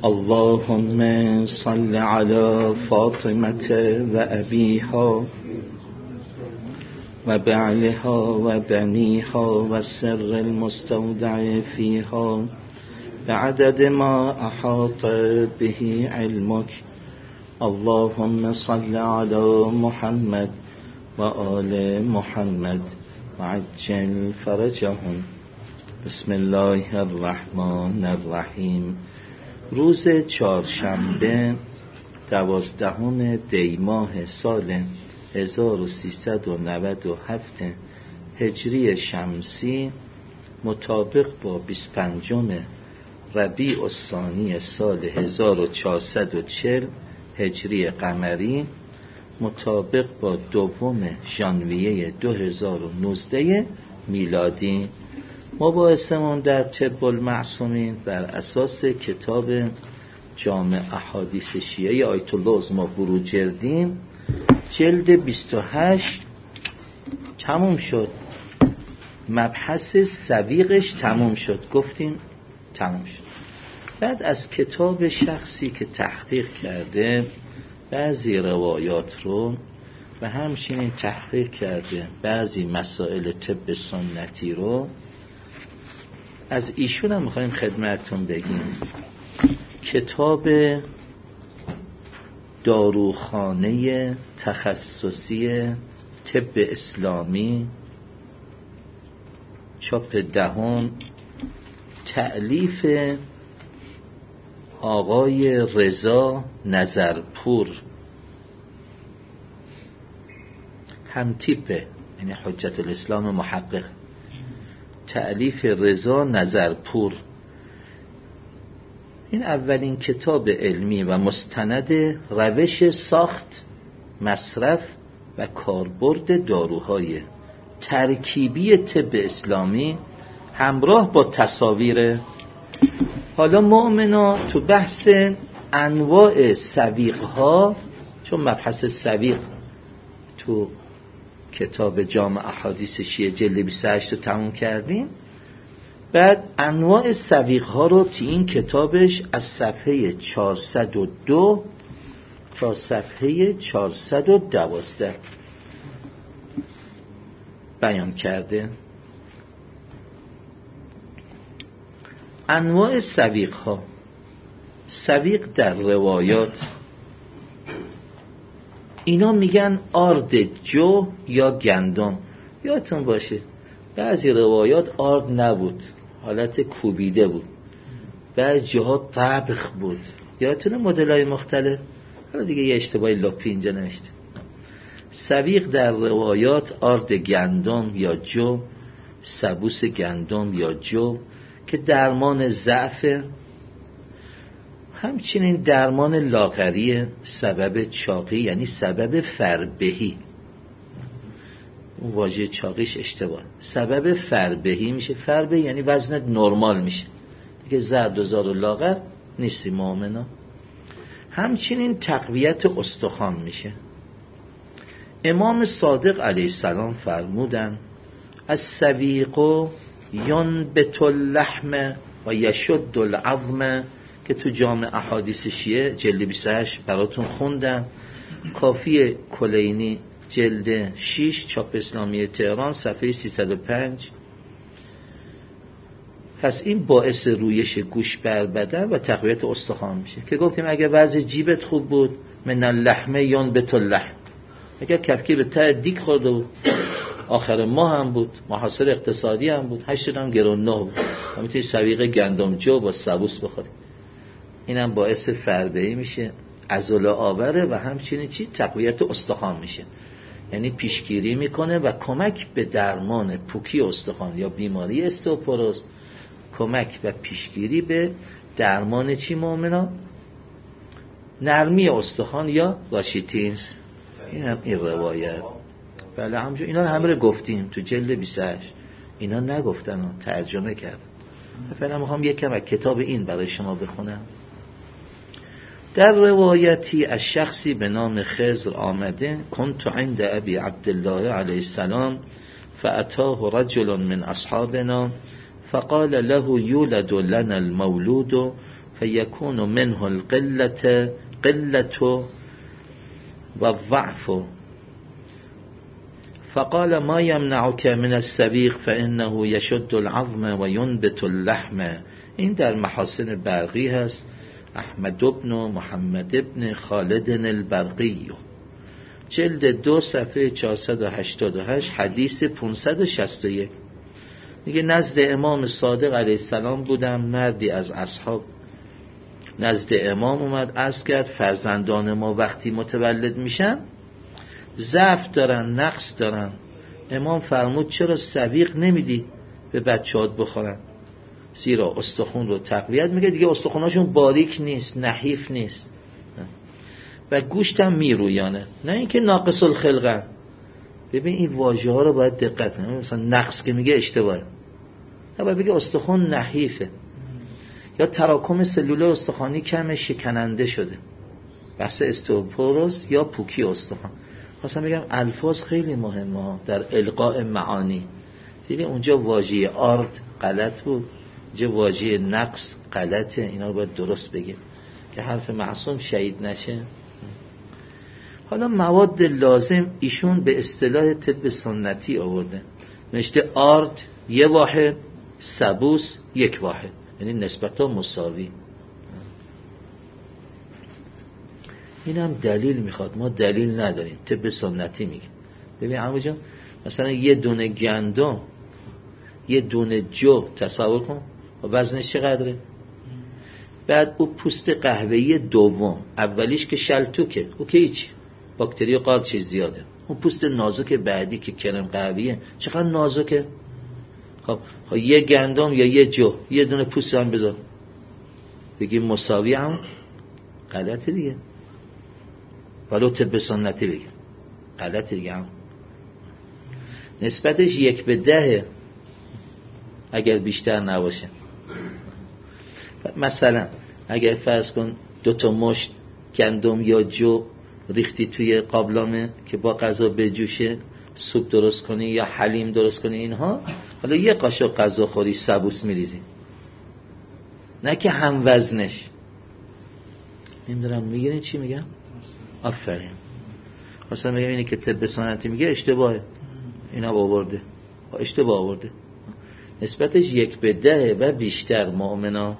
اللهم صل على فاطمة وأبيها وبعلها وبنيها والسر المستودع فيها بعدد ما أحاط به علمك. اللهم صل على محمد وآل محمد وعجل فرجهم. بسم الله الرحمن الرحیم. روز چهارشنبه 12 دی ماه سال 1397 هجری شمسی مطابق با 25 ربیع الثانی سال 1440 هجری قمری مطابق با 2 ژانویه 2019 میلادی. مباحثمون در طب المعصومین بر اساس کتاب جامع احادیث شیعه آیت الله عظمی بروجردین جلد 28 تموم شد. مبحث سویقش تموم شد، گفتیم تموم شد. بعد از کتاب شخصی که تحقیق کرده بعضی روایات رو و همچنین تحقیق کرده بعضی مسائل طب سنتی رو از ایشون هم میخوایم خدمتتون بگیم. کتاب داروخانه تخصصی طب اسلامی چاپ 10 تألیف آقای رضا نظرپور همتیپه، یعنی حجت الاسلام محقق، تألیف رضا نظرپور. این اولین کتاب علمی و مستند روش ساخت، مصرف و کاربرد داروهای ترکیبی طب اسلامی همراه با تصاویر. حالا مؤمنا تو بحث انواع سویق‌ها، چون مبحث سویق تو کتاب جامع احادیث شیعه جلد 28 رو تموم کردیم، بعد انواع سویق‌ها رو تو این کتابش از صفحه 402 تا صفحه 412 بیان کرده. انواع سویق‌ها. سویق در روایات اینا میگن آرد جو یا گندم. یادتون باشه بعضی روایات آرد نبود، حالت کوبیده بود، بعضی جاها طبخ بود. یادتونه مدل‌های مختلف. حالا دیگه یه اشتباهی لپی اینجا نوشته. سویق در روایات آرد گندم یا جو، سبوس گندم یا جو که درمان ضعف، همچنین درمان لاغری، سبب چاقی یعنی سبب فربهی. واژه چاقیش اشتباه، سبب فربهی میشه. فربهی یعنی وزنت نرمال میشه دیگه، زرد و زار و لاغر نیستی مؤمنا. همچنین تقویت استخوان میشه. امام صادق علیه السلام فرمودن السویق ینبت اللحم و یشد العظم، که تو جامع احادیث شیعه جلد 28 براتون خوندم. کافی کلینی جلد 6 چاپ اسلامی تهران صفحه 305. پس این باعث رویش گوش بر بدن و تقویت استخوان میشه که گفتیم اگه وضع جیبت خوب بود من اللحم ینبت اللحم. اگر کفکی به ته دیگ خورده بود، آخر ماه هم بود، محاصره اقتصادی هم بود، 8 هم گرون 9 بود، میتونی سویق گندم جو با سبوس بخوری. اینم باعث فربهی میشه، عضله آوره و همچنین چی تقویت استخوان میشه، یعنی پیشگیری میکنه و کمک به درمان پوکی استخوان یا بیماری استئوپوروز، کمک و پیشگیری به درمان چی مؤمنا؟ نرمی استخوان یا راشیتینز. این هم این روایت. بله همجور اینا همه رو گفتیم تو جلد 28. اینا نگفتن، ترجمه کردن. فعلا میخوام یکم از کتاب این برای شما بخونم. در روایتی از شخصی به نام خضر آمده کنت عند ابی عبدالله علیه السلام فاتاه رجل من اصحابنا فقال له یولد لنا المولود فیکون منه القلة و ضعف. فقال ما يمنعك من السبيق فإنه يشد العظم و ينبت اللحم. این در محاسن برقی هست، احمد بن محمد بن خالد البرقی، جلد 2 صفحه 488 حدیث 561. میگه نزد امام صادق علیه السلام بودم، مردی از اصحاب نزد امام اومد، عرض کرد فرزندان ما وقتی متولد میشن ضعف دارن، نقص دارن. امام فرمود چرا سبیق نمیدی به بچه‌هات بخورن؟ زیرا استخون رو تقویت میگه، دیگه استخوناشون باریک نیست، نحیف نیست و گوشت هم میرویانه، نه اینکه ناقص الخلقه. ببین این واژه ها رو باید دقت کنید. مثلا نقص که میگه اشتباهه، باید بگه استخون نحیفه یا تراکم سلوله استخوانی کم شکننده شده، بحث استوپوروز یا پوکی استخوان. خواستم بگم الفاظ خیلی مهمه در القاء معانی. دیدی اونجا واژه آرد غلط بود، اینجا واژه نقص غلطه، اینا رو باید درست بگیم که حرف معصوم شهید نشه. حالا مواد لازم ایشون به اصطلاح طب سنتی آورده، نوشته آرد 1 واحد، سبوس 1 واحد، یعنی نسبتا مساوی. این هم دلیل میخواد، ما دلیل نداریم، طب سنتی میگه. ببین عمو جان، مثلا 1 دونه گندم 1 دونه جو تصور کن، وزنش چقدره؟ بعد او پوست قهوه‌ای دوم، اولیش که شلتوکه، او که هیچ باکتری و قارچ زیاده، اون پوست نازک بعدی که کرم قهوه‌ایه چقدر نازکه. خب 1 گندم یا 1 جو 1 دونه پوست هم بذار، بگیم مساوی، هم غلطه دیگه. ولو طب سنتی بگیم غلطه دیگه، هم نسبتش 1:10 اگر بیشتر نباشه. مثلا اگر فرض کن 2 تا مشت گندم یا جو ریختی توی قابلمه که با غذا بجوشه، سوپ درست کنی یا حلیم درست کنی، اینها حالا 1 قاشق غذا خوری سبوس میریزی، نه که هم وزنش. نمیدونم میگیرین چی میگم؟ آفرین. مثلا میگم اینه که طب سنتی میگه اشتباهه، اینا آورده اشتباه آورده، نسبتش 1:10 و بیشتر. مؤمنا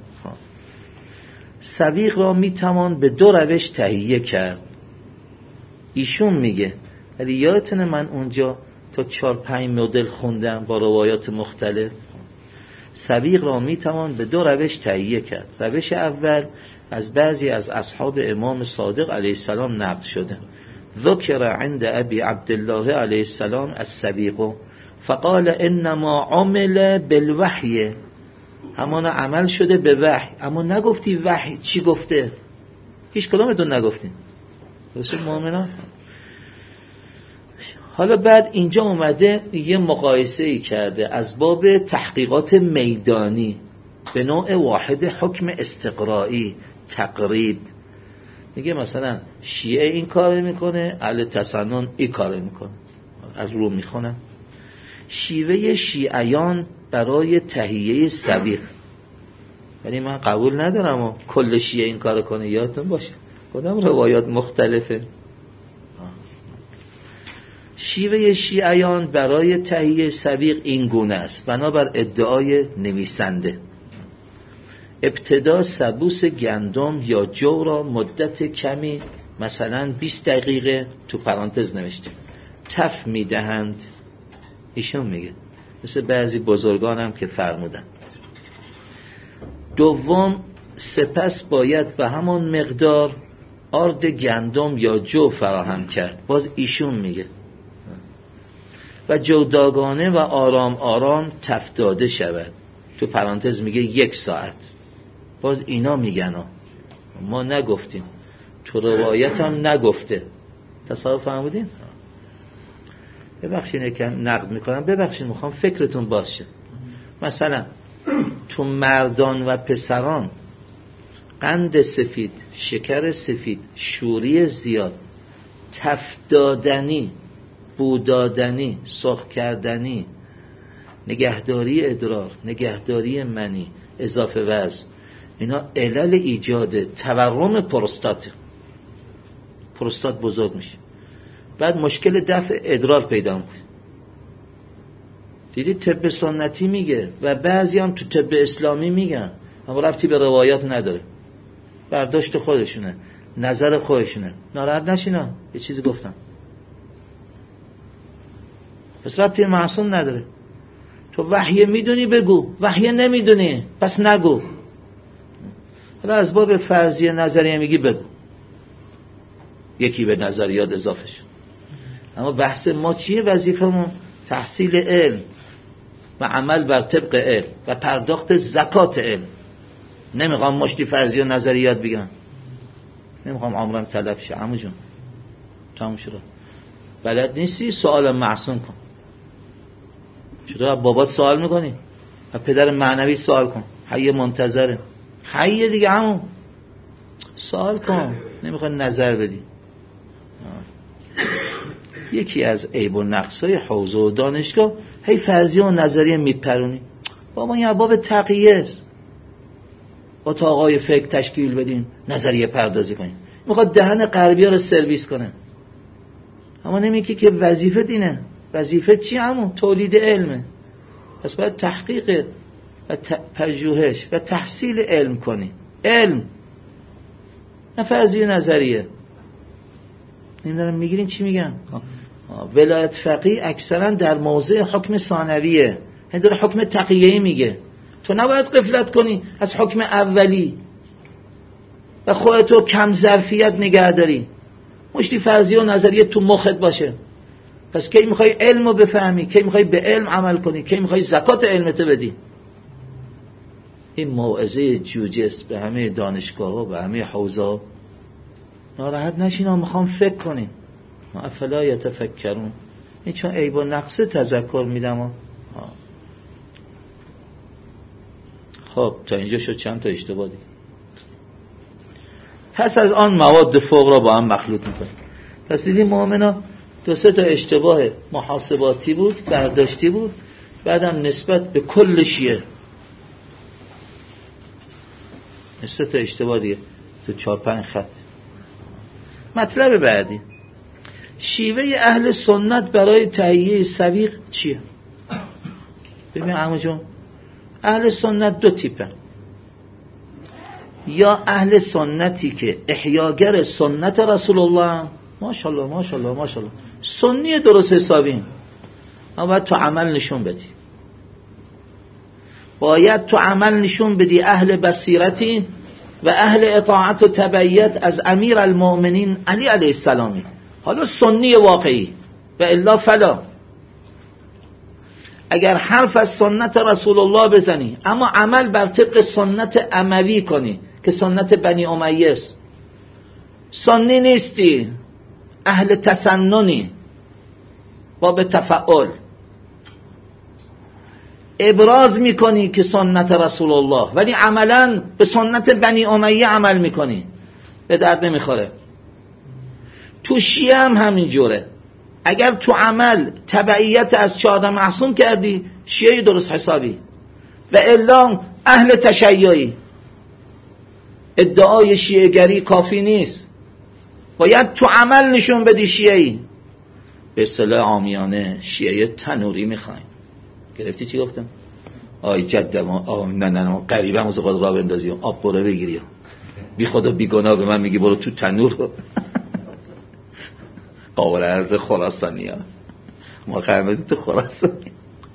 سبیق را میتوان به 2 روش تهیه کرد. ایشون میگه، ولی یادتونه من اونجا تا 4-5 مدل خوندم با روایات مختلف. سبیق را میتوان به 2 روش تهیه کرد. روش اول از بعضی از اصحاب امام صادق علیه السلام نقل شده. ذکر عند ابی عبدالله علیه السلام السبیق فقال انما عمل بالوحی، همان عمل شده به وحی. اما نگفتی وحی چی گفته، هیچ کدومتون نگفتین، درسته مؤمنان؟ حالا بعد اینجا اومده یه مقایسه ای کرده از باب تحقیقات میدانی به نوع واحد، حکم استقرایی، تقریب. میگه مثلا شیعه این کار میکنه، اهل تسنن این کار میکنه. از رو میخونم شیوه شیعیان برای تهیه سبیق، یعنی من قبول ندارم و کل شیعه این کار کنه. یادتون باشه کدام روایات مختلفه. شیوه شیعیان برای تهیه سبیق این گونه است بنابر ادعای نویسنده: ابتدا سبوس گندم یا جو را مدت کمی، مثلا 20 دقیقه تو پرانتز نوشته، تف میدهند. ایشون میگه مثل بعضی بزرگان هم که فرمودن. دوم، سپس باید به همان مقدار آرد گندم یا جو فراهم کرد. باز ایشون میگه و جوداگانه و آرام آرام تف داده شود. تو پرانتز میگه 1 ساعت. باز اینا میگن ما نگفتیم، تو روایت هم نگفته. تصور فهمیدین؟ ببخشید یکم نقد میکنم، ببخشید میخوام فکرتون باز شه. مثلا تو مردان و پسران قند سفید، شکر سفید، شوری زیاد، تف دادنی، بودادنی، سرخ کردنی، نگهداری ادرار، نگهداری منی، اضافه وزن، اینا علل ایجاد تورم پروستات بزرگ میشه. بعد مشکل دفع ادرار پیدا میکنه. دیدید طب سنتی میگه و بعضی هم تو طب اسلامی میگن، اما ربطی به روایات نداره، برداشت خودشونه، نظر خودشونه. ناراحت نشینا، یه چیزی گفتم پس ربطی معصوم نداره. تو وحی میدونی بگو، وحی نمیدونی پس نگو. حالا از باب فرضیه نظریه میگی بگو، یکی به نظریات اضافه شد. اما بحث ما چیه؟ وظیفمون تحصیل علم و عمل بر طبق علم و پرداخت زکات علم. نمیخوام مشتی فرضی و نظریات بگم، نمیخوام عمرم تلف شه. عمو جون تموم شد. بلد نیستی سوال معصوم کن. چطور بابات سوال میکنی؟ و پدر معنوی سوال کن. حی منتظره، حی دیگه عمو، سوال کن. نمیخوای نظر بدی. یکی از عیب و نقصای حوزه و دانشگاه هی فرضیه و نظریه میپرونی. بابا این باب تقیه است. اتاقای فکر تشکیل بدین، نظریه پردازی کنین. میخواد دهن غربی‌ها رو سرویس کنه. اما نمیگه که وظیفه دینه. وظیفه چی همون؟ تولید علمه. پس باید تحقیق و پژوهش و تحصیل علم کنی. علم نه فرضیه نظریه. نمیدونم میگیرین چی میگم؟ ولایت فقیه اکثرا در موضع حکم ثانویه، داره حکم تقیه‌ای میگه. تو نباید غفلت کنی از حکم اولی و خودتو کم ظرفیت نگه داری. مشتی فرضیه و نظریه تو مخت باشه. پس کی میخوای علمو بفهمی؟ کی میخوای به علم عمل کنی؟ کی میخوای زکات علمتو بدی؟ این موعظه جوجه است به همه دانشگاه‌ها و همه حوزه‌ها. ناراحت نشین، میخوام فکر کنین. افلا یتفکرون. این چون عیب و نقص تذکر میدم. خب تا اینجا شد چند تا اشتباه دیگه. پس از آن مواد فوق را با هم مخلوط میکنه. پس دیدیم مؤمنا دو سه تا اشتباه محاسباتی بود، برداشتی بود، بعدم نسبت به کل شیعه سه تا اشتباه دیگه تو 4-5 خط. مطلب بعدی، شیوه اهل سنت برای تهیه سویق چیه؟ ببین عمو جون، اهل سنت دو تیپه. یا اهل سنتی که احیاگر سنت رسول الله، ماشاءالله ماشاءالله ماشاءالله، سنی درست حسابی، اما باید تو عمل نشون بدی. باید تو عمل نشون بدی اهل بصیرتی و اهل اطاعت و تبعیت از امیر المؤمنین علی علیه السلامی. حالا سنی واقعی و الا فلا. اگر حرف از سنت رسول الله بزنی اما عمل بر طبق سنت اموی کنی که سنت بنی امیه است، سنی نیستی، اهل تسننی با به تفعل ابراز میکنی که سنت رسول الله، ولی عملا به سنت بنی امیه عمل میکنی، به درد نمیخوره. تو شیعه هم همین جوره. اگر تو عمل تبعیت از 14 معصوم کردی، شیعه درست حسابی، و الا اهل تشیعی. ادعای شیعه گری کافی نیست، باید تو عمل نشون بدی شیعی. به اصطلاح عامیانه شیعه تنوری میخوایم. گرفتی چی گفتم؟ آی جدم، نه قریبه هم از خود را بندازی، آب برو بگیری، بی خدا بی گناه به من میگی برو تو تنور. قابل عرض خراسانی ها، ما خرمدی تو خراسانی.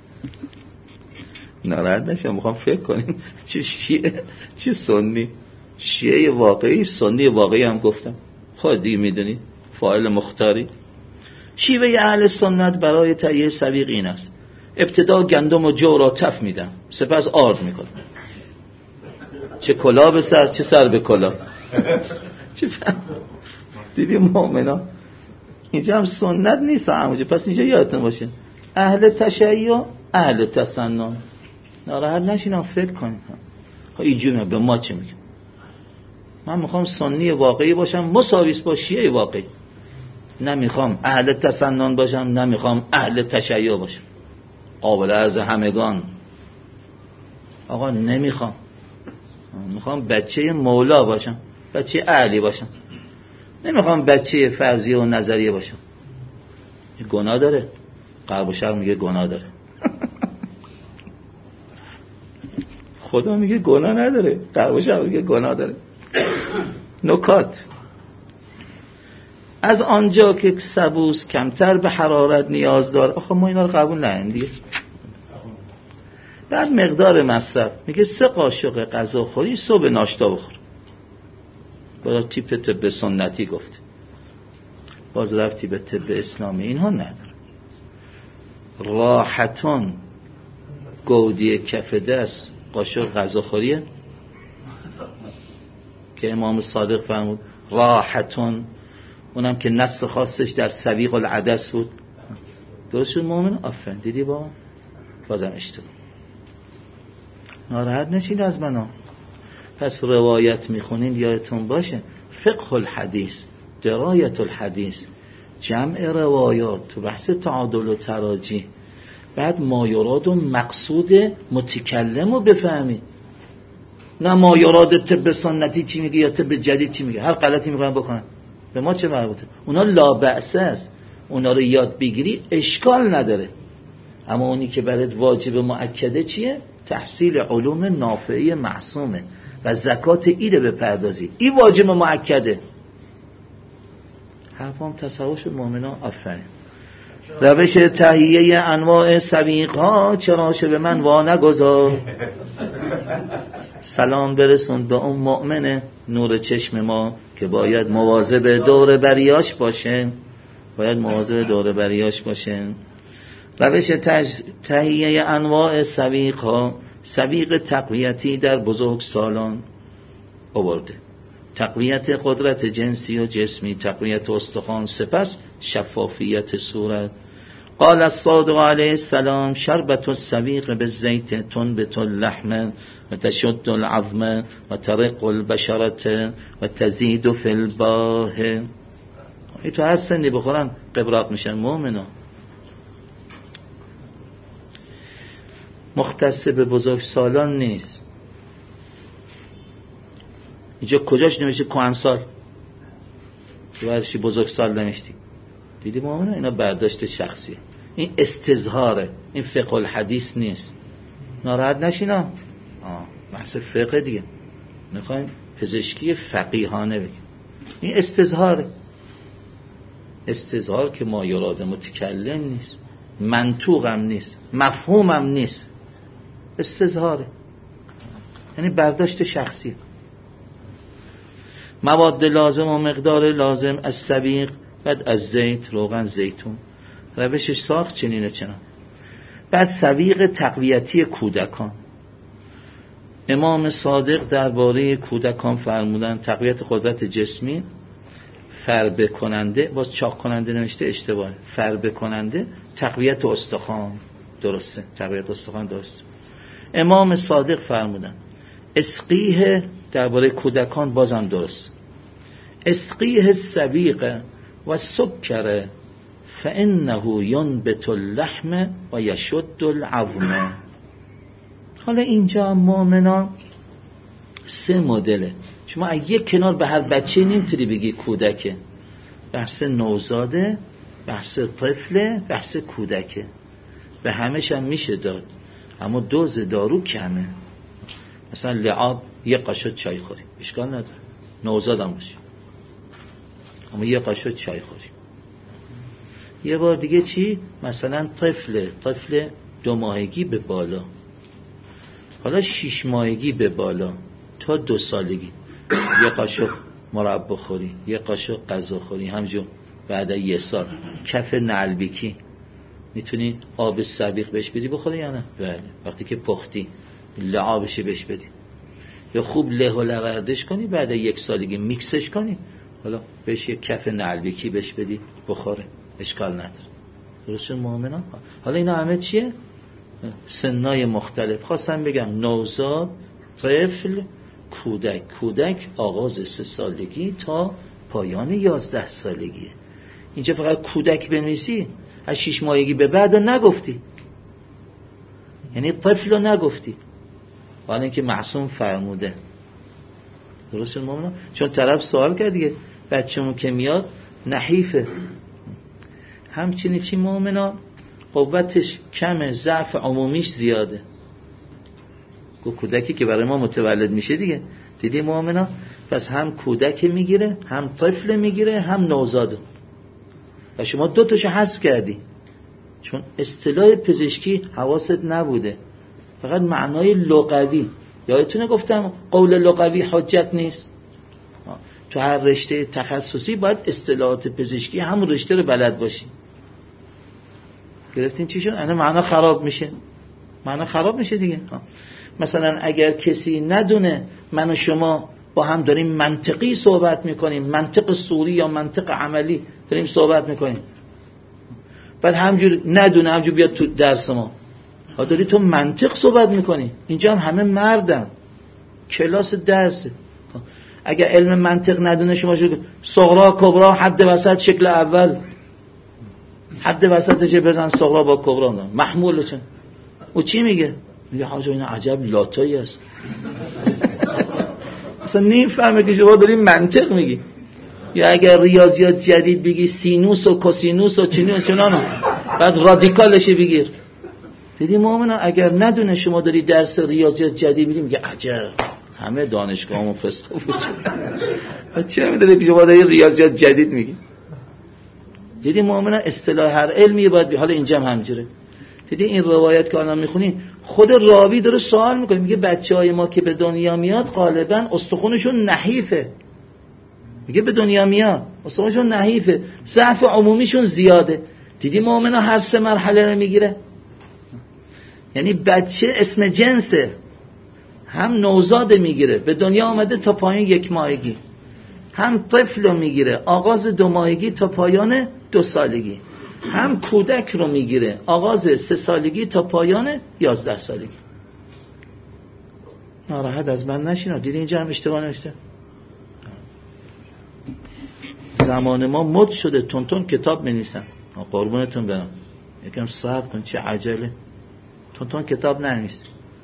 ناراحت نشم، میخوام فکر کنیم چه شیعه چه سنی. شیعه واقعی، سنی واقعی هم گفتم، خود دیگه میدونی، فاعل مختاری. شیوه اهل سنت برای تهیه سویق این است: ابتدا گندم و جو را تف میدم، سپس آرد میکنم. چه کلا به سر، چه سر به کلا. چه فهم؟ دیدی مؤمنا اینجا هم سنت نیست همونجا. پس اینجا یادتون باشه اهل تشیع، اهل تسنن. ناراحت نشین، فکر کنید اینجوری به ما چه میگه. من میخوام سنی واقعی باشم مساویس با شیعه واقعی. نمیخوام اهل تسنن باشم، نمیخوام اهل تشیع باشم. قابل عرض همگان. آقا نمیخوام. میخوام بچه مولا باشم، بچه اهلی باشم، نمیخوام بچه فرضیه و نظریه باشم. گناه داره؟ غرب و شرق میگه گناه داره. خدا میگه گناه نداره، غرب و شرق میگه گناه داره. نکات: از آنجا که سبوس کمتر به حرارت نیاز داره، آخه ما اینا رو قبول نداریم دیگه. بعد مقدار مصرف میگه 3 قاشق غذاخوری صبح ناشتا بخور. بالا تیپ طب سنتی گفت، باز رفتی به طب اسلامی اینها نداره. راحتون گودی کف دست قاشق غذاخوریه که امام صادق فرمود راحتون، اونم که نص خاصش در سویق العدس بود. درست شد مومن؟ آفرین. دیدی بازم اشتباه. ناراحت نشید از منو. پس روایت میخونین یادتون باشه فقه الحدیث، درایت الحدیث، جمع روایات تو بحث تعادل و تراجیح، بعد مایراد و مقصود متکلم رو بفهمید، نه مایراد طب سنتی چی میگه یا طب جدید چی میگه. هر غلطی میخوان بکنن به ما چه مربوطه؟ اونا لا بأس است، اونا رو یاد بگیری اشکال نداره. اما اونی که برات واجب مؤکده چیه؟ تحصیل علوم نافعه معصومه و زکات ایده بپردازی، این واجب مؤکده. حرفم تصوش مؤمنان. آفرین. روش تهیه انواع سویق ها چراشه به من وا نگذار. سلام برسون به اون مؤمن نور چشم ما که باید مواظب دور بریاش باشه، باید مواظب دور بریاش باشه. روش تهیه انواع سویق ها، سویق تقویتی در بزرگ سالان آورده، تقویت قدرت جنسی و جسمی، تقویت استخوان، سپس شفافیت صورت. قال الصادق علیه السلام شربت السویق بالزیت تنبت اللحم و تشد العظم و ترق البشرة و تزید فی الباه. این تو هر سنی بخورن قبراق میشن مؤمنا. مختص به بزرگ سالان نیست. اینجا کجاش نمیشه کهنسال؟ ورشی بزرگ سال نمیشتی. دیدی مؤمنه؟ اینا برداشت شخصیه، این استظهاره، این فقه الحدیث نیست. ناراحت نشینا. بحث فقه دیگه، میخوایم پزشکی فقیهانه بگیم. این استظهاره، استظهار که ما یراد متکلم نیست، منطوقم نیست، مفهومم نیست، استظهاره، یعنی برداشت شخصی. مواد لازم و مقدار لازم از سویق، بعد از زیت، روغن زیتون، روشش ساخت چنینه چنان. بعد سویق تقویتی کودکان. امام صادق درباره کودکان فرمودن تقویت قدرت جسمی، فربه کننده، باز چاق کننده نوشته اشتباه، فربه کننده، تقویت استخوان درسته، تقویت استخوان درسته. امام صادق فرمودن اسقیه درباره کودکان بازم درست، اسقیه السویق و سکر فانه ینبت اللحم و یشد العظم. حالا اینجا مؤمنان 3 مدله. شما از یک کنار به هر بچه نمیتونی بگی کودکه، بحث نوزاده، بحث طفله، بحث کودکه، به همش هم میشه داد، اما دوز دارو کمه. مثلا لعاب 1 قاشق چای خوری اشکال نداره، نوزاد هم باشه، اما 1 قاشق چای خوری. یه بار دیگه چی؟ مثلا طفل 2 ماهگی به بالا، حالا 6 ماهگی به بالا تا 2 سالگی 1 قاشق مربا خوری، 1 قاشق غذا خوری، همجور بعد 1 سال کف نعلبیکی میتونی آب سبیق بهش بدی بخوری یا نه؟ بله. وقتی که پختی لعابش بهش بدی، یا خوب له و لوردش کنی، بعد 1 سالگی میکسش کنی، حالا بهش 1 کف نعلبیکی بهش بدی بخوره، اشکال نداره. درسته مؤمنان؟ حالا اینا همه چیه؟ سنای مختلف. خواستم بگم نوزاد، طفل، کودک آغاز 3 سالگی تا پایان 11 سالگیه. اینجا فقط کودک بنویسی، از 6 ماهگی به بعد نگفتی، یعنی طفل رو نگفتی، حالا اینکه معصوم فرموده درست شد مومنا؟ چون طرف سوال کرد دیگه، بچه‌مون که میاد نحیفه. همچنین چی مومنا؟ قوتش کمه، ضعف عمومیش زیاده. کودکی که برای ما متولد میشه دیگه، دیدی مومنا؟ پس هم کودک میگیره، هم طفل میگیره، هم نوزاده. و شما دو تاشو حذف کردی، چون اصطلاح پزشکی حواست نبوده، فقط معنای لغوی. یادتونه گفتم قول لغوی حجت نیست. تو هر رشته تخصصی باید اصطلاحات پزشکی همون رشته رو بلد باشی. گرفتین چی شد؟ انا معنا خراب میشه، معنا خراب میشه دیگه. مثلا اگر کسی ندونه من و شما با هم داریم منطقی صحبت میکنیم، منطق صوری یا منطق عملی داریم صحبت میکنیم، بعد همجور ندونه، همجور بیاد تو درس ما داری تو منطق صحبت میکنی، اینجا هم همه مردن، کلاس درسه. اگر علم منطق ندونه شما صغرا کبرا حد وسط شکل اول، حد وسطش بزن صغرا با کبرا محموله. چون او چی میگه؟ میگه حاجا این عجب لاتایی است. اصلا نمیفهمه که شما داری منطق میگی. یا اگر ریاضیات جدید بگی سینوس و کوسینوس و چنان بعد رادیکالش بگیر. دیدی مومنا؟ اگر ندونه شما داری درس ریاضیات جدید میگی، میگه عجب همه دانشگاهمون فسق بود. چه میدونه که شما داری ریاضیات جدید میگی؟ دیدی مومنا؟ اصطلاح هر علمی باید حالا اینجا هم همجوره. دیدی این روایت که الان میخونی خود راوی داره سوال میکنه، میگه بچهای ما که به دنیا میاد غالبا استخونشون نحیفه. میگه به دنیا میاد استخونشون نحیفه، ضعف عمومیشون زیاده. دیدی مومنا هر سه مرحله رو میگیره. یعنی بچه اسم جنسه، هم نوزاد میگیره به دنیا آمده تا پایان 1 ماهگی، هم طفل رو میگیره آغاز 2 ماهگی تا پایان 2 سالگی، هم کودک رو میگیره آغاز 3 سالگی تا پایان 11 سالگی. ناراحت از من نشین. دیدی اینجا هم اشتباه نوشته. زمان ما مد شده تون کتاب بنویسن. قربونتون برم، یکم صبر کن، چه عجله. تون کتاب ننویس،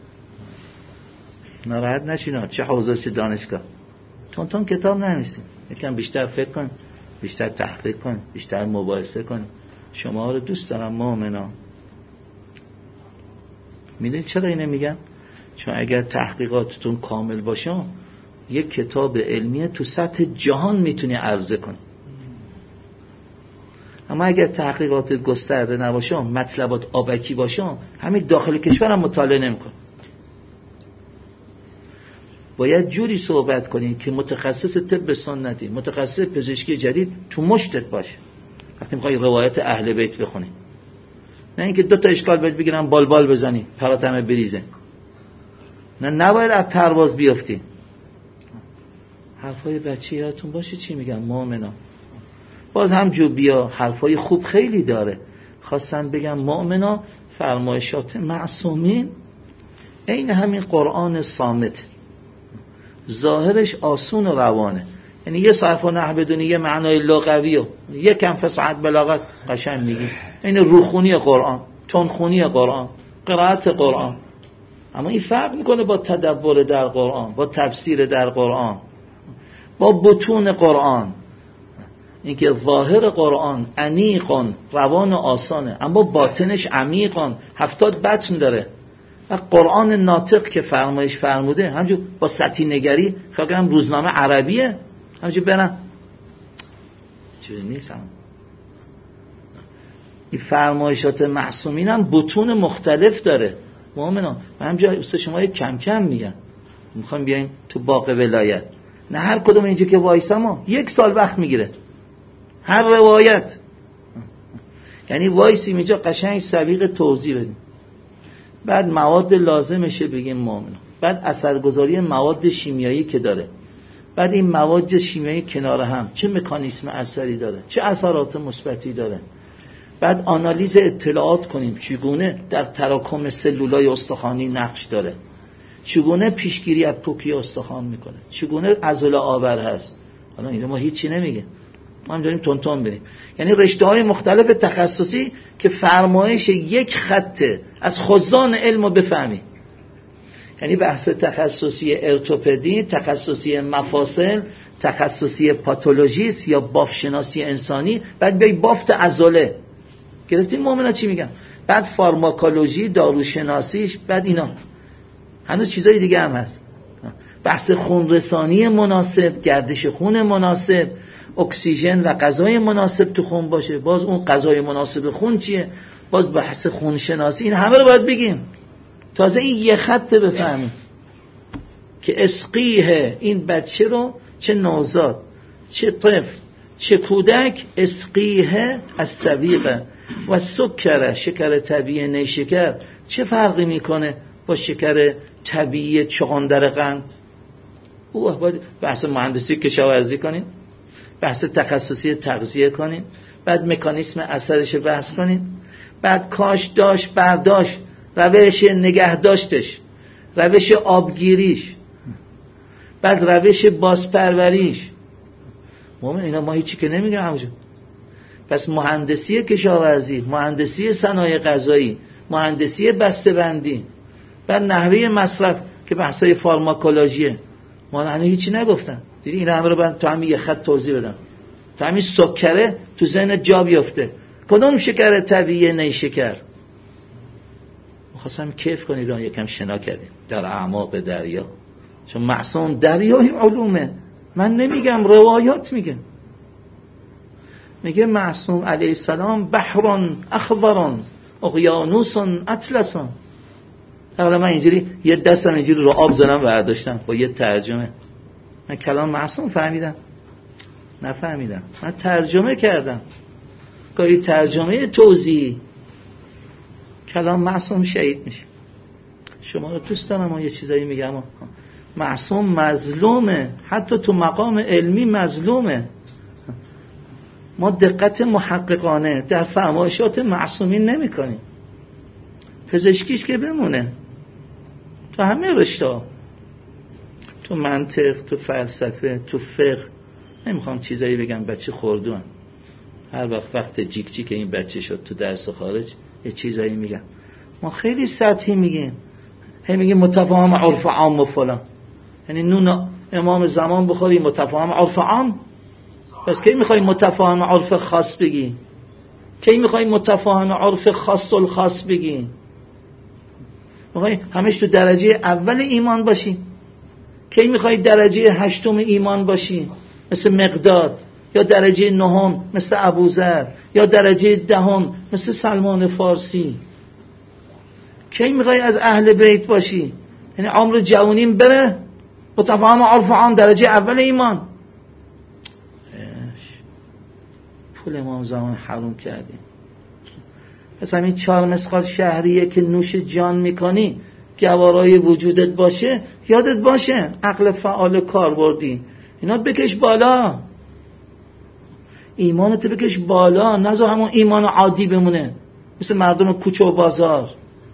ناراحت نشین. چه حوزه چه دانشگاه، تون کتاب ننویسین. یکم بیشتر فکر کن، بیشتر تحقیق کن، بیشتر مباحثه کن. شما رو دوست دارم مومنا. میدونید چرا اینو میگم؟ چون اگر تحقیقاتتون کامل باشه یک کتاب علمیه تو سطح جهان میتونی عرضه کنی. اما اگر تحقیقات گسترده نباشه، مطلبات آبکی باشه، همین داخل کشور هم مطالعه نمی‌کنه. باید جوری صحبت کنی که متخصص طب سنتی، متخصص پزشکی جدید تو مشتت باشه وقتی می‌خوای روایت اهل بیت بخونی. نه اینکه 2 تا اشکال بهت بگیرن بالبال بزنی پراتمه بریزه. نه، نباید از پرواز بیافتی. حرفای بچه یادتون باشه چی میگم مومنا. باز هم جو بیا حرفای خوب خیلی داره. خواستن بگم مومنا فرمایشات معصومین این همین قرآن صامت، ظاهرش آسون و روانه. یعنی یه صرف و نحو بدونی، یه معنای لغوی و یکم فصاحت بلاغت قشنگ میگی. این روخونی قرآن، تنخونی قرآن، قرائت قرآن. اما این فرق میکنه با تدبر در قرآن، با تفسیر در قرآن، با بطون قرآن. اینکه ظاهر قرآن انیقان روان و آسانه، اما باطنش عمیقان 70 بطن داره. و قرآن ناطق که فرمایش فرموده همجور با سطحی نگری فکرم روزنامه عربیه، همجور برن چیزی نیست. این فرمایشات معصومین هم بطون مختلف داره. مؤمنان من همجور شما کم کم میگم، میخوام بیایم تو باغ ولایت. نه هر کدوم اینجا که وایسم 1 سال وقت میگیره هر روایت. یعنی وایسیم اینجا قشنگ سویق توضیح بدیم، بعد مواد لازمشه بگیم مؤمن، بعد اثرگذاری مواد شیمیایی که داره، بعد این مواد شیمیایی کنار هم چه مکانیسم اثری داره، چه اثرات مثبتی داره، بعد آنالیز اطلاعات کنیم چگونه در تراکم سلولای استخوانی نقش داره، چگونه پیشگیری از پوکی استخوان میکنه، چگونه عضله آور هست. حالا اینو ما هیچی نمیگه، ما هم داریم تون بریم. یعنی رشته‌های مختلف تخصصی که فرمایش یک خطه از خزان علم رو بفهمی. یعنی بحث تخصصی ارتوپدی، تخصصی مفاصل، تخصصی پاتولوژیست یا بافت‌شناسی انسانی، بعد بیای بافت عضله. گرفتین مؤمنا چی میگم؟ بعد فارماکولوژی، داروشناسیش، بعد اینا. هنوز چیزای دیگه هم هست. بحث خونرسانی مناسب، گردش خون مناسب، اکسیژن و غذای مناسب تو خون باشه. باز اون غذای مناسب خون چیه؟ باز بحث خون شناسی. این همه رو باید بگیم. تازه این یه خط بفهمیم که اسقیه، این بچه رو، چه نوزاد، چه طفل، چه کودک، اسقیه از سویقه و سکره، شکر طبیعی نیشکر، چه فرقی میکنه با شکر طبیعی چغندر قند؟ باید بحث مهندسی کشاورزی کنیم، بحث تخصصی تغذیه کنیم، بعد مکانیسم اثرش بحث کنیم، بعد کاش داشت برداشت، روش نگهداشتش، روش آبگیریش، بعد روش بازپروریش. اینا ما هیچی که نمیگم همونجا. پس مهندسی کشاورزی، مهندسی صنایع غذایی، مهندسی بسته‌بندی، بعد نحوه مصرف که بحثای فارماکولوژیه. ما هنوز هیچی نگفتم. دیدی این همه رو من تو همین یه خط توضیح بدم. تو همین سکره تو ذهنت جا بیفته. کدوم شکر طبیعی نیشکر؟ خواستم کیف کنید و یکم شنا کردیم در اعماق دریا. چون معصوم دریای علومه. من نمیگم، روایات میگم. میگه معصوم علیه السلام بحران اخضران اقیانوس اطلسان. حالا من اینجوری یه دستم اینجوری رو آب زدم برداشتم با یه ترجمه. من کلام معصوم فهمیدم؟ نفهمیدم. من ترجمه کردم. گاهی ترجمه توضیحی. کلام معصوم شهید میشه. شما رو دوست دارم و یه چیزایی میگم. معصوم مظلومه، حتی تو مقام علمی مظلومه. ما دقت محققانه در فرمایشات معصومین نمی کنیم. پزشکیش که بمونه، تو همه رشته، تو منطق، تو فلسفه، تو فقه. نمیخوام چیزایی بگم بچه خردوام. هر وقت جیک جیک این بچه شد تو درس خارج یه چیزایی میگم. ما خیلی سطحی میگیم. هی میگیم متفاهم عرف عام و فلان. یعنی نون امام زمان بخوری متفاهم عرف عام. پس کی میخوای متفاهم عرف خاص بگی؟ کی میخوای متفاهم عرف خاص الخاص بگی؟ میخوای همش تو درجه اول ایمان باشی؟ کی میخوای درجه هشتم ایمان باشی؟ مثل مقداد، یا درجه نهم مثل ابوذر، یا درجه دهم مثل سلمان فارسی؟ کی میخوای از اهل بیت باشی؟ یعنی عمر جوانیم بره متفاهم عرف عام درجه اول ایمان. پول امام زمان حروم کردیم. پس همین 4 مسقال شهریه که نوش جان میکنی گوارای وجودت باشه، یادت باشه عقل فعال کار بردی. اینا بکش بالا، ایمانت بکش بالا، نذار همون ایمان عادی بمونه مثل مردم کوچه و بازار.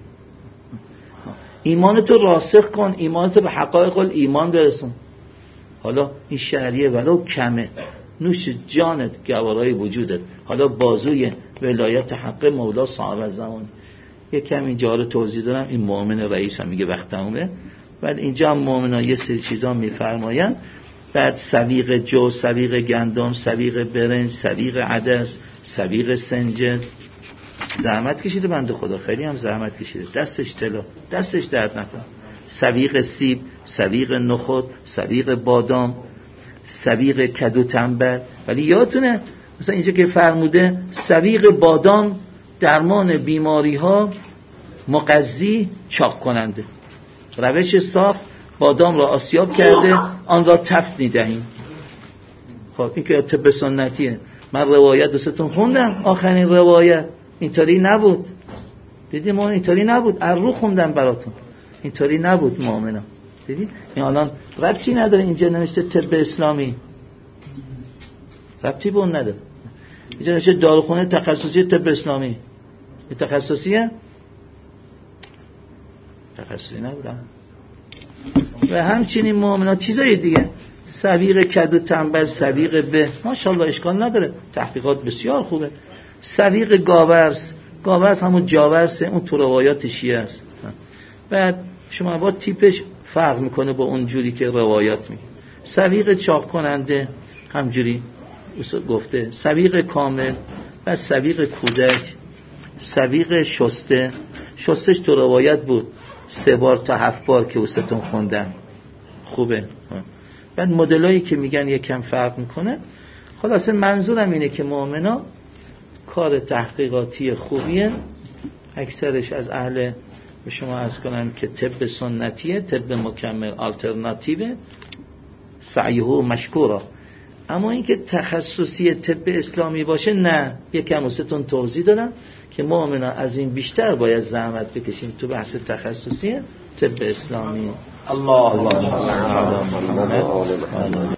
ایمانت راسخ کن، ایمانت به حقایق الایمان برسون. حالا این شهریه ولو کمه، نوش جانت گوارای وجودت. حالا بازوی ولایت حق مولا صاحب زمان. یکم اینجا رو توضیح دارم. این مؤمن رئیس هم میگه وقت تمومه. بعد اینجا هم مؤمنا یه سری چیزا میفرماین. بعد سویق جو، سویق گندم، سویق برنج، سویق عدس، سویق سنجد. زحمت کشیده بنده خدا، خیلی هم زحمت کشیده، دستش طلا، دستش درد نکنه. سویق سیب، سویق نخود، سویق بادام، سویق کدو تنبل. ولی یادتونه مثلا اینجا که فرموده سویق بادام درمان بیماری ها، مغذی، چاق کننده. روش ساخت بادام را آسیاب کرده، آن را تفت می‌دهیم. خب این که طب سنتیه. من روایت دوستتون خوندم، آخرین روایت اینطوری نبود. دیدی ما اینطوری نبود. رو خوندم براتون. اینطوری نبود مؤمنا. دیدی؟ این الان ربطی نداره اینجا نوشته طب اسلامی. ربطی به اون نداره. اینجا نوشته داروخونه تخصصی طب اسلامی. این تخصصیه؟ تخصصی نبودم. و همچنین مؤمنا چیزای دیگه، سویق کدو تنبل، سویق به، ماشاءالله اشکال نداره، تحقیقات بسیار خوبه. سویق گاورس، گاورس همون جاورسه، اون تو روایات شیعه است. بعد شما با تیپش فرق میکنه با اون جوری که روایات میگه. سویق چاق کننده همجوری گفته، سویق کامل و سویق کودک، سویق شسته. شستش تو روایت بود 3 بار تا 7 بار که وستون خوندن خوبه. بعد مدلایی که میگن یکم فرق میکنه. خلاصه منظورم اینه که مؤمنا کار تحقیقاتی خوبیه، اکثرش از اهل به شما عرض کنم که طب سنتیه، طب مکمل آلترناتیوه، سعیه مشکورا. اما اینکه تخصصی طب اسلامی باشه نه. یکم واسهتون توضیح دادم که مؤمنا از این بیشتر باید زحمت بکشیم تو بحث تخصصی طب اسلامی. الله